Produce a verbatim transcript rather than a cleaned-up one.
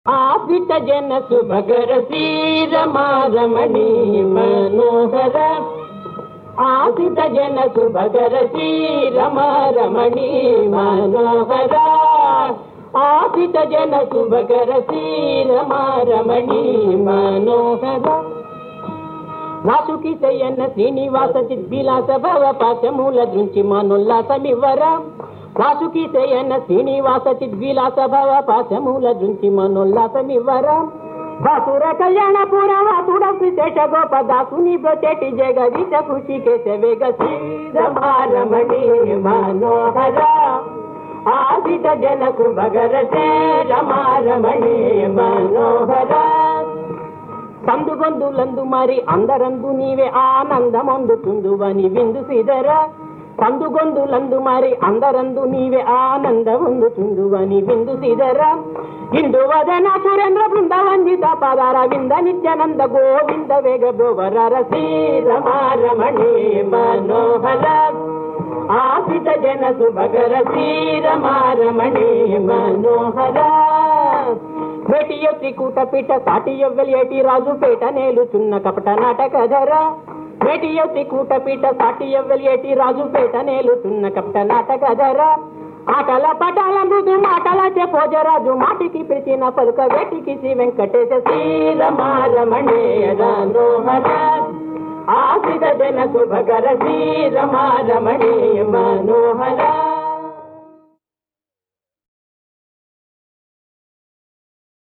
ఆపిత జన శుభకర శ్రీరమారమణి మనోహర ఆపిత జన శుభకర శ్రీరమారమణి మనోహర ఆపిత జన శుభకర శ్రీరమారమణి మనోహర వాసుకి శయన శ్రీనివాస చిద్విలాస భవ పాశమూల దృంచి మనోల్లాసమివ్వర వాసుకి శయన శ్రీనివాస చిద్విలాస భవ పాశమూల దృంచి మనోల్లాసమివ్వర వాసుర కళ్యాణపుర వాసుడ విశేష గోపదాసుని బ్రొచెటి జగదీశ ఖుషి కేశవేగ శ్రీరమారమణి మనోహర ఆదిత జన శుభకర శ్రీరమారమణి మనోహర సందుగొందులందు మరి అందరందు నీవే ఆనందమొందుతుందువని విందు సిదర సందుగొందులందు మరి అందరందు నీవే ఆనందమొందుతుందువని విందు సిదర ఇందు వదన సురేంద్ర బృందవందిత పదర వింద నిత్యానంద గోవింద వేగ గోవర శ్రీరమారమణి మనోహర ఆపిత జన శుభకర శ్రీరమారమణి మనోహర భేటియో త్రికూట పీఠ సాటియో వెలియేటి రాజు పేట నేలుచున్న కపట నాటకధర భేటియో త్రికూట పీఠ సాటియో వెలియేటి రాజు పేట నేలుచున్న కపట నాటకధర ఆటల పటాల మృదు మాటల చెప్పోజరాజు మాటికి పిలిచిన పలుక వేటికి శ్రీ వెంకటేశ శ్రీరమారమణి మనోహర ఆపిత జన శుభకర శ్రీరమారమణి మనోహర